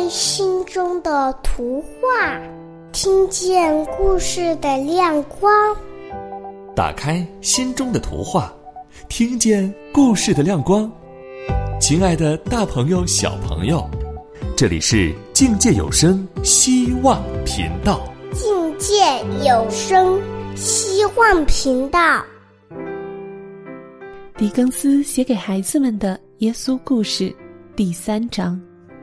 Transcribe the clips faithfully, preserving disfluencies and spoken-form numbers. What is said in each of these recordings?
开心中的图画，听见故事的亮光。 打开心中的图画，听见故事的亮光。亲爱的大朋友小朋友，这里是境界有声希望频道。 境界有声希望频道。 狄更斯写给孩子们的耶稣故事第三章。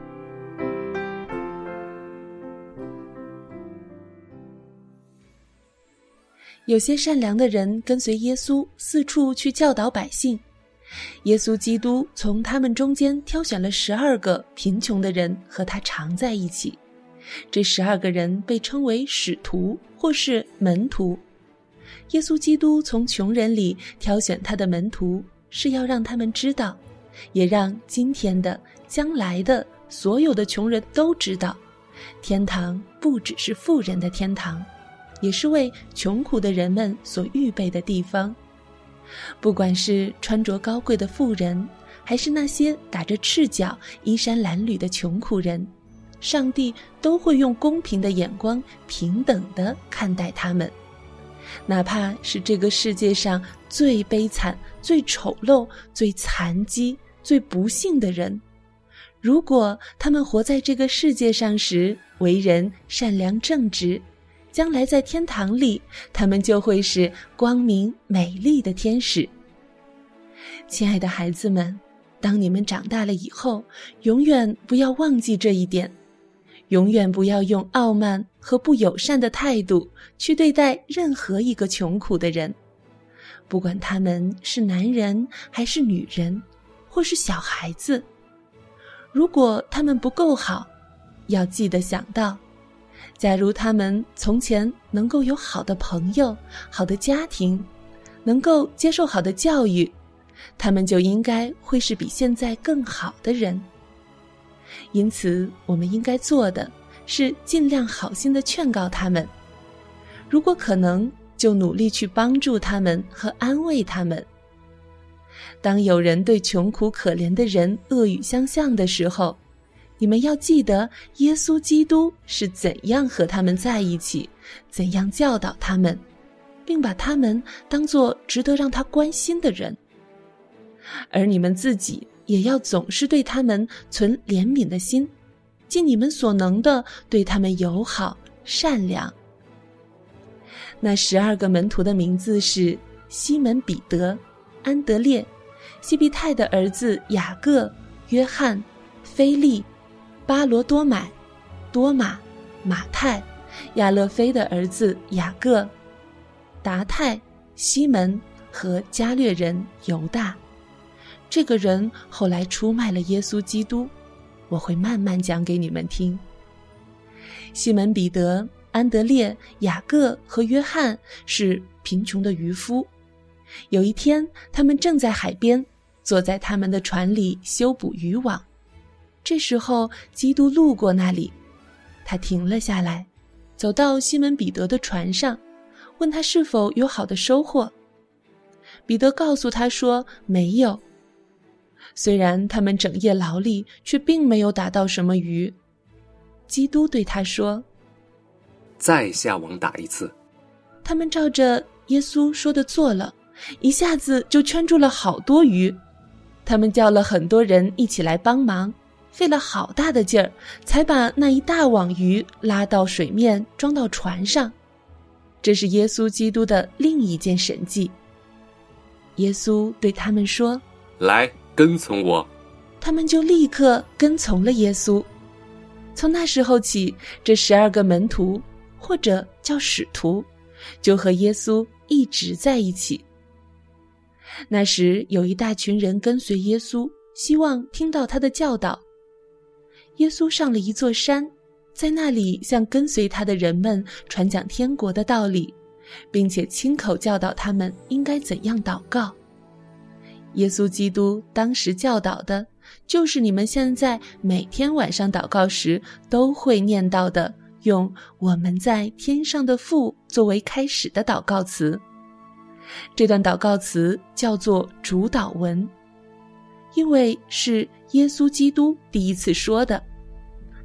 有些善良的人跟随耶稣四处去教导百姓，耶稣基督从他们中间挑选了十二个贫穷的人和他常在一起，这十二个人被称为使徒或是门徒。耶稣基督从穷人里挑选他的门徒，是要让他们知道，也让今天的将来的所有的穷人都知道，天堂不只是富人的天堂，也是为穷苦的人们所预备的地方。不管是穿着高贵的富人，还是那些打着赤脚衣衫褴褛的穷苦人，上帝都会用公平的眼光平等地看待他们。哪怕是这个世界上最悲惨、最丑陋、最残疾、最不幸的人，如果他们活在这个世界上时为人善良正直，将来在天堂里，他们就会是光明美丽的天使。亲爱的孩子们，当你们长大了以后，永远不要忘记这一点，永远不要用傲慢和不友善的态度去对待任何一个穷苦的人，不管他们是男人还是女人，或是小孩子。如果他们不够好，要记得想到，假如他们从前能够有好的朋友、好的家庭，能够接受好的教育，他们就应该会是比现在更好的人。因此，我们应该做的是尽量好心地劝告他们，如果可能，就努力去帮助他们和安慰他们。当有人对穷苦可怜的人恶语相向的时候，你们要记得耶稣基督是怎样和他们在一起，怎样教导他们，并把他们当作值得让他关心的人。而你们自己也要总是对他们存怜悯的心，尽你们所能的对他们友好善良。那十二个门徒的名字是西门彼得、安德烈、西庇太的儿子雅各、约翰、腓利、巴罗多买、多马、马太、亚勒菲的儿子雅各、达太、西门和加略人犹大。这个人后来出卖了耶稣基督，我会慢慢讲给你们听。西门彼得、安德烈、雅各和约翰是贫穷的渔夫。有一天，他们正在海边，坐在他们的船里修补渔网。这时候，基督路过那里，他停了下来，走到西门彼得的船上，问他是否有好的收获。彼得告诉他说没有。虽然他们整夜劳力，却并没有打到什么鱼。基督对他说， 再下网打一次。 他们照着耶稣说的做了，一下子就圈住了好多鱼。他们叫了很多人一起来帮忙，费了好大的劲儿，才把那一大网鱼拉到水面，装到船上。这是耶稣基督的另一件神迹。耶稣对他们说， 来，跟从我。 他们就立刻跟从了耶稣。从那时候起，这十二个门徒，或者叫使徒，就和耶稣一直在一起。那时有一大群人跟随耶稣，希望听到他的教导。耶稣上了一座山，在那里向跟随他的人们传讲天国的道理，并且亲口教导他们应该怎样祷告。耶稣基督当时教导的，就是你们现在每天晚上祷告时都会念到的，用我们在天上的父作为开始的祷告词。这段祷告词叫做主祷文，因为是耶稣基督第一次说的，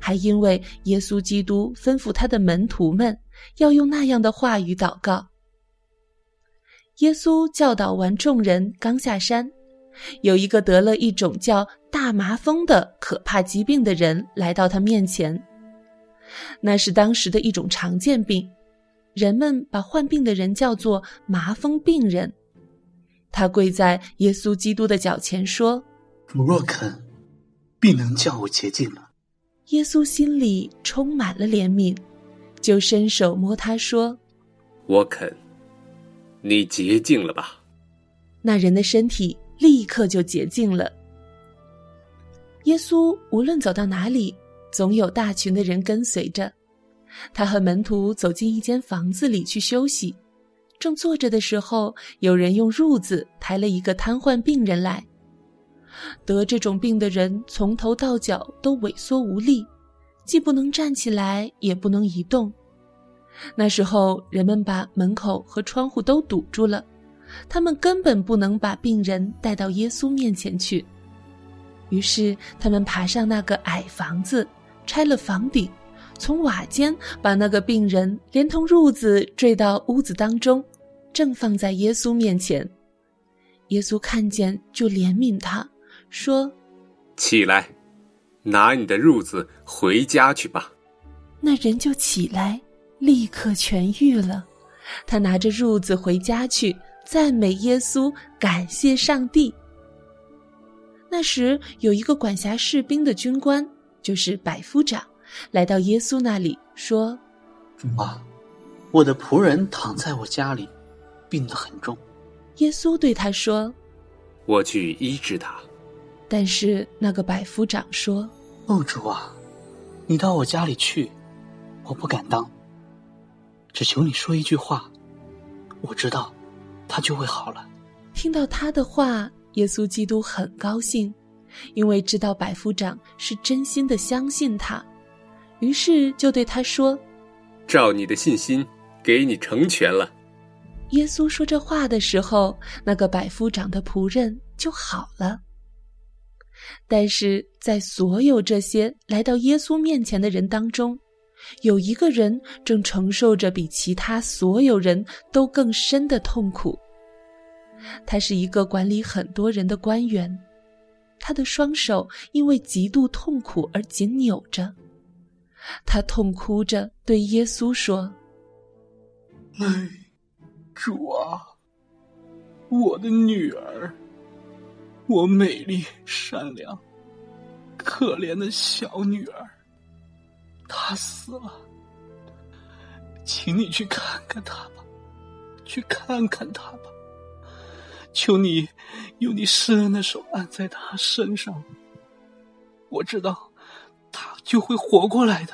还因为耶稣基督吩咐他的门徒们要用那样的话语祷告。耶稣教导完众人，刚下山，有一个得了一种叫大麻风的可怕疾病的人来到他面前。那是当时的一种常见病，人们把患病的人叫做麻风病人。他跪在耶稣基督的脚前说： 主若肯，必能叫我洁净了。 耶稣心里充满了怜悯，就伸手摸他说： 我肯，你洁净了吧。 那人的身体立刻就洁净了。耶稣无论走到哪里，总有大群的人跟随着。他和门徒走进一间房子里去休息，正坐着的时候，有人用褥子抬了一个瘫痪病人来。得这种病的人从头到脚都萎缩无力，既不能站起来，也不能移动。那时候人们把门口和窗户都堵住了，他们根本不能把病人带到耶稣面前去。于是他们爬上那个矮房子，拆了房顶，从瓦间把那个病人连同褥子坠到屋子当中，正放在耶稣面前。耶稣看见就怜悯他，说： 起来，拿你的褥子回家去吧。 那人就起来，立刻痊愈了。他拿着褥子回家去，赞美耶稣，感谢上帝。那时有一个管辖士兵的军官，就是百夫长，来到耶稣那里说： 主啊，我的仆人躺在我家里，病得很重。 耶稣对他说： 我去医治他。 但是那个百夫长说： 哦，主啊，你到我家里去，我不敢当，只求你说一句话，我知道他就会好了。 听到他的话，耶稣基督很高兴，因为知道百夫长是真心的相信他，于是就对他说： 照你的信心，给你成全了。 耶稣说这话的时候，那个百夫长的仆人就好了。但是在所有这些来到耶稣面前的人当中，有一个人正承受着比其他所有人都更深的痛苦。他是一个管理很多人的官员，他的双手因为极度痛苦而紧扭着。他痛哭着对耶稣说： 哎，主啊，我的女儿，我美丽善良可怜的小女儿，她死了，请你去看看她吧，去看看她吧，求你用你施恩的手按在她身上，我知道她就会活过来的，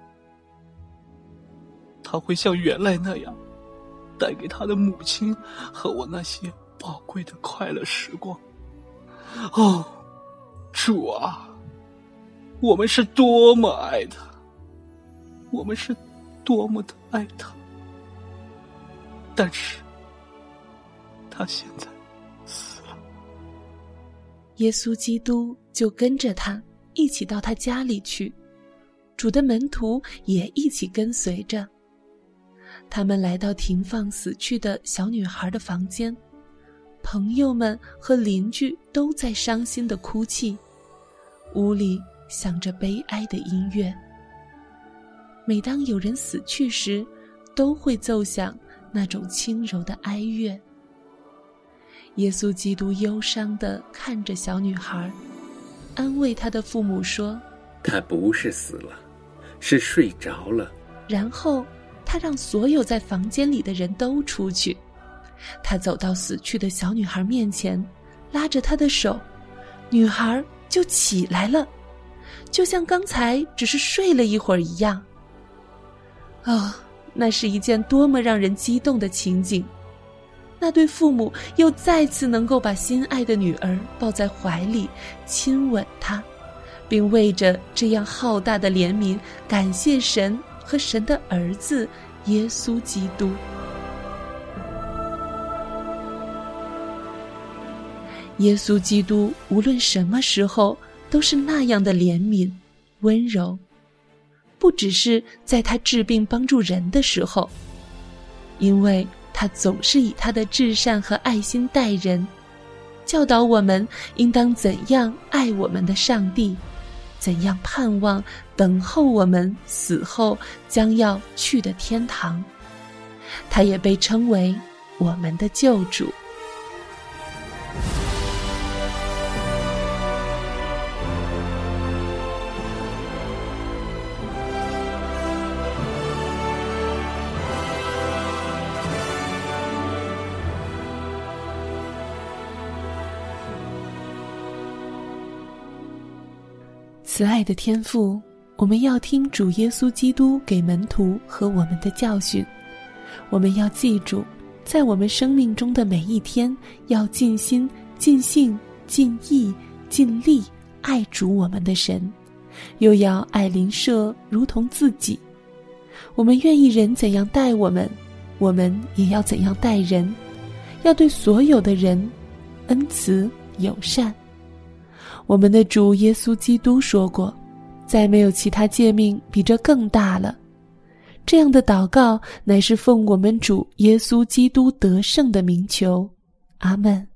她会像原来那样带给她的母亲和我那些宝贵的快乐时光。哦，主啊，我们是多么爱他，我们是多么的爱他，但是他现在死了。 耶稣基督就跟着他一起到他家里去，主的门徒也一起跟随着。他们来到停放死去的小女孩的房间，朋友们和邻居都在伤心地哭泣，屋里响着悲哀的音乐。每当有人死去时，都会奏响那种轻柔的哀乐。耶稣基督忧伤地看着小女孩，安慰她的父母说： 她不是死了，是睡着了。 然后他让所有在房间里的人都出去。他走到死去的小女孩面前，拉着她的手，女孩就起来了，就像刚才只是睡了一会儿一样。哦，那是一件多么让人激动的情景！那对父母又再次能够把心爱的女儿抱在怀里，亲吻她，并为着这样浩大的怜悯感谢神和神的儿子耶稣基督。耶稣基督无论什么时候都是那样的怜悯、温柔， 不只是在他治病帮助人的时候，因为他总是以他的至善和爱心待人，教导我们应当怎样爱我们的上帝，怎样盼望等候我们死后将要去的天堂。他也被称为我们的救主。慈爱的天父，我们要听主耶稣基督给门徒和我们的教训。我们要记住，在我们生命中的每一天，要尽心、尽性、尽意、尽力爱主我们的神，又要爱邻舍如同自己。我们愿意人怎样待我们，我们也要怎样待人，要对所有的人恩慈友善。我们的主耶稣基督说过，再没有其他诫命比这更大了。这样的祷告乃是奉我们主耶稣基督得胜的名求。阿们。